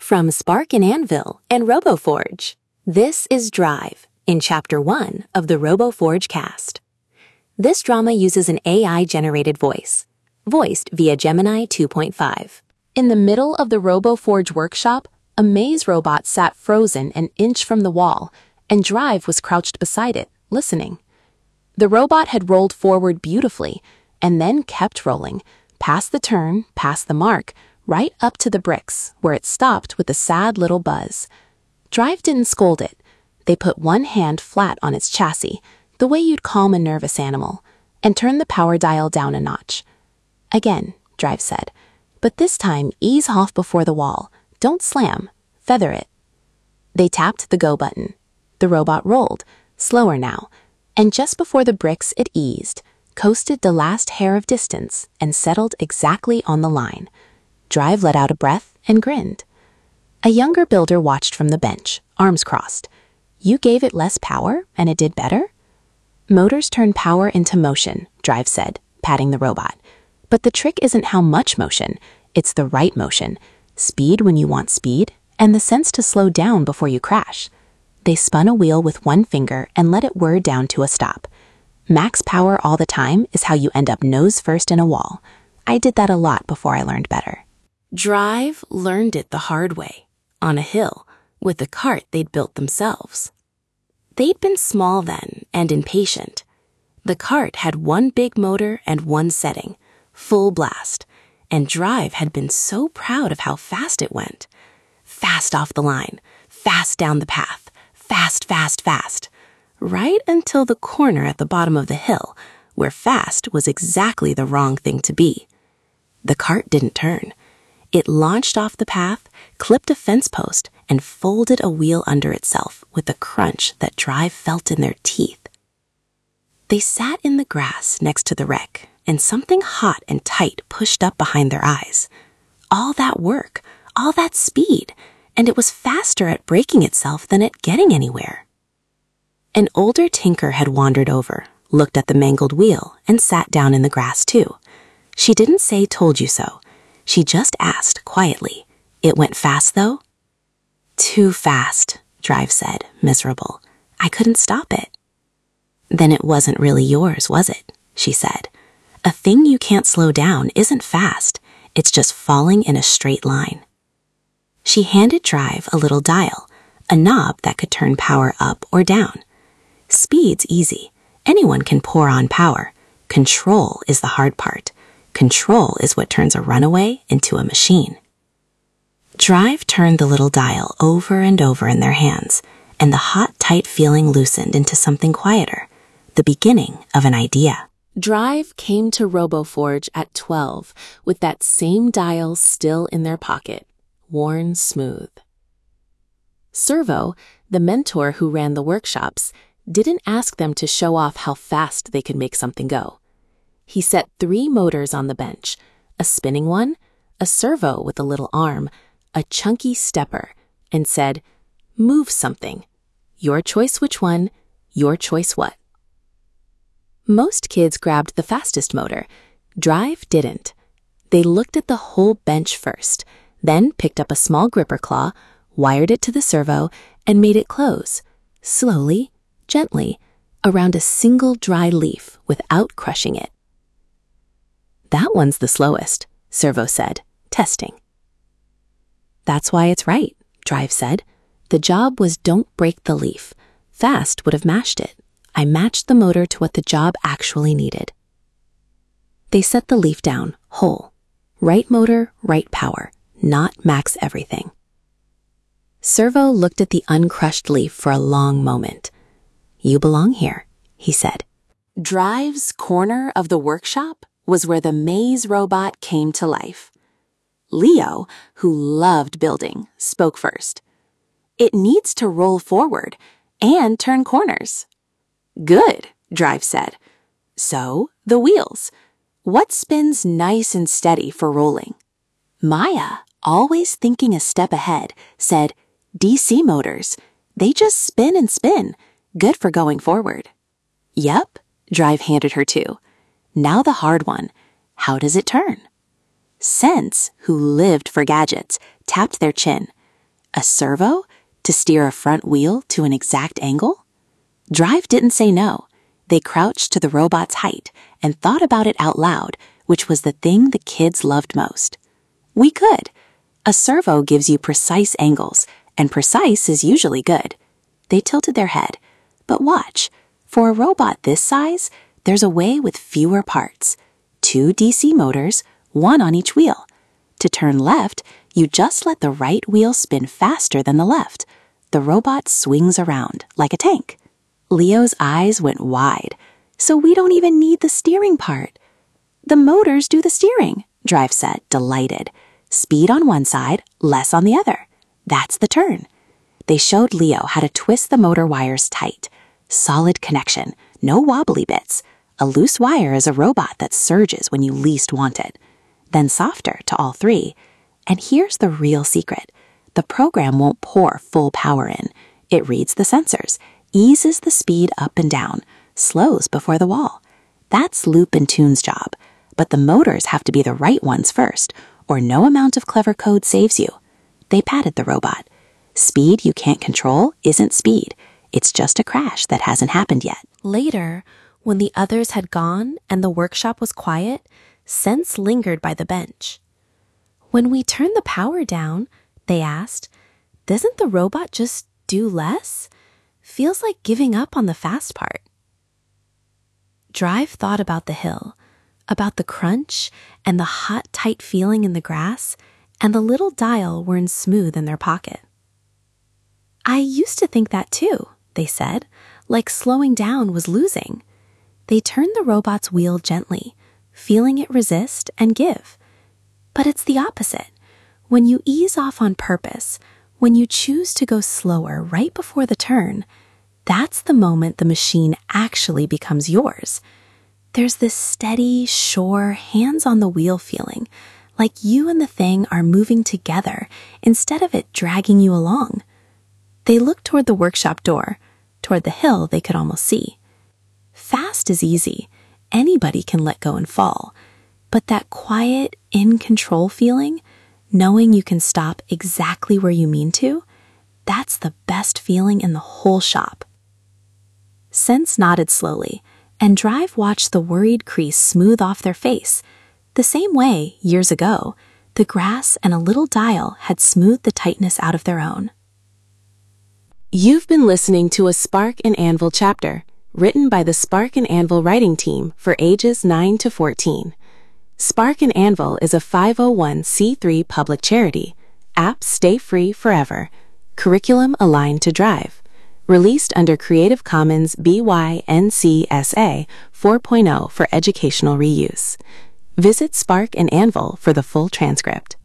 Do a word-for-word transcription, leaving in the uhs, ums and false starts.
From Spark and Anvil and RoboForge, this is Drive in Chapter one of the RoboForge cast. This drama uses an A I-generated voice, voiced via Gemini two point five. In the middle of the RoboForge workshop, a maze robot sat frozen an inch from the wall, and Drive was crouched beside it, listening. The robot had rolled forward beautifully, and then kept rolling, past the turn, past the mark, right up to the bricks, where it stopped with a sad little buzz. Drive didn't scold it. They put one hand flat on its chassis, the way you'd calm a nervous animal, and turned the power dial down a notch. Again, Drive said, but this time ease off before the wall. Don't slam. Feather it. They tapped the go button. The robot rolled, slower now, and just before the bricks it eased, coasted the last hair of distance, and settled exactly on the line. Drive let out a breath and grinned. A younger builder watched from the bench, arms crossed. You gave it less power, and it did better? Motors turn power into motion, Drive said, patting the robot. But the trick isn't how much motion, it's the right motion. Speed when you want speed, and the sense to slow down before you crash. They spun a wheel with one finger and let it whir down to a stop. Max power all the time is how you end up nose first in a wall. I did that a lot before I learned better. Drive learned it the hard way, on a hill, with the cart they'd built themselves. They'd been small then and impatient. The cart had one big motor and one setting, full blast, and Drive had been so proud of how fast it went. Fast off the line, fast down the path, fast, fast, fast, right until the corner at the bottom of the hill, where fast was exactly the wrong thing to be. The cart didn't turn. It launched off the path, clipped a fence post, and folded a wheel under itself with a crunch that Drive felt in their teeth. They sat in the grass next to the wreck, and something hot and tight pushed up behind their eyes. All that work, all that speed, and it was faster at breaking itself than at getting anywhere. An older tinker had wandered over, looked at the mangled wheel, and sat down in the grass too. She didn't say "told you so." She just asked quietly. It went fast, though? Too fast, Drive said, miserable. I couldn't stop it. Then it wasn't really yours, was it? She said. A thing you can't slow down isn't fast. It's just falling in a straight line. She handed Drive a little dial, a knob that could turn power up or down. Speed's easy. Anyone can pour on power. Control is the hard part. Control is what turns a runaway into a machine. Drive turned the little dial over and over in their hands, and the hot, tight feeling loosened into something quieter, the beginning of an idea. Drive came to RoboForge at twelve, with that same dial still in their pocket, worn smooth. Servo, the mentor who ran the workshops, didn't ask them to show off how fast they could make something go. He set three motors on the bench, a spinning one, a servo with a little arm, a chunky stepper, and said, move something. Your choice which one, your choice what. Most kids grabbed the fastest motor. Drive didn't. They looked at the whole bench first, then picked up a small gripper claw, wired it to the servo, and made it close, slowly, gently, around a single dry leaf without crushing it. That one's the slowest, Servo said, testing. That's why it's right, Drive said. The job was don't break the leaf. Fast would have mashed it. I matched the motor to what the job actually needed. They set the leaf down, whole. Right motor, right power, not max everything. Servo looked at the uncrushed leaf for a long moment. You belong here, he said. Drive's corner of the workshop was where the maze robot came to life. Leo, who loved building, spoke first. It needs to roll forward and turn corners. Good, Drive said. So, the wheels. What spins nice and steady for rolling? Maya, always thinking a step ahead, said, D C motors. They just spin and spin. Good for going forward. Yep, Drive handed her two. Now the hard one. How does it turn? Sense, who lived for gadgets, tapped their chin. A servo? To steer a front wheel to an exact angle? Drive didn't say no. They crouched to the robot's height and thought about it out loud, which was the thing the kids loved most. We could. A servo gives you precise angles, and precise is usually good. They tilted their head. But watch, for a robot this size, there's a way with fewer parts. Two D C motors, one on each wheel. To turn left, you just let the right wheel spin faster than the left. The robot swings around like a tank. Leo's eyes went wide. So we don't even need the steering part. The motors do the steering, Drive said, delighted. Speed on one side, less on the other. That's the turn. They showed Leo how to twist the motor wires tight. Solid connection, no wobbly bits. A loose wire is a robot that surges when you least want it. Then softer to all three. And here's the real secret. The program won't pour full power in. It reads the sensors, eases the speed up and down, slows before the wall. That's Loop and Tune's job. But the motors have to be the right ones first, or no amount of clever code saves you. They patted the robot. Speed you can't control isn't speed. It's just a crash that hasn't happened yet. Later, when the others had gone and the workshop was quiet, Sense lingered by the bench. When we turn the power down, they asked, doesn't the robot just do less? Feels like giving up on the fast part. Drive thought about the hill, about the crunch and the hot, tight feeling in the grass, and the little dial weren't smooth in their pocket. I used to think that too, they said, like slowing down was losing. They turned the robot's wheel gently, feeling it resist and give. But it's the opposite. When you ease off on purpose, when you choose to go slower right before the turn, that's the moment the machine actually becomes yours. There's this steady, sure, hands-on-the-wheel feeling, like you and the thing are moving together instead of it dragging you along. They looked toward the workshop door, toward the hill they could almost see. Fast is easy. Anybody can let go and fall. But that quiet, in-control feeling, knowing you can stop exactly where you mean to, that's the best feeling in the whole shop. Sense nodded slowly, and Drive watched the worried crease smooth off their face. The same way, years ago, the grass and a little dial had smoothed the tightness out of their own. You've been listening to a Spark and Anvil chapter, written by the Spark and Anvil writing team for ages nine to fourteen. Spark and Anvil is a five oh one c three public charity. Apps stay free forever. Curriculum aligned to Drive. Released under Creative Commons B Y N C S A four point oh for educational reuse. Visit Spark and Anvil for the full transcript.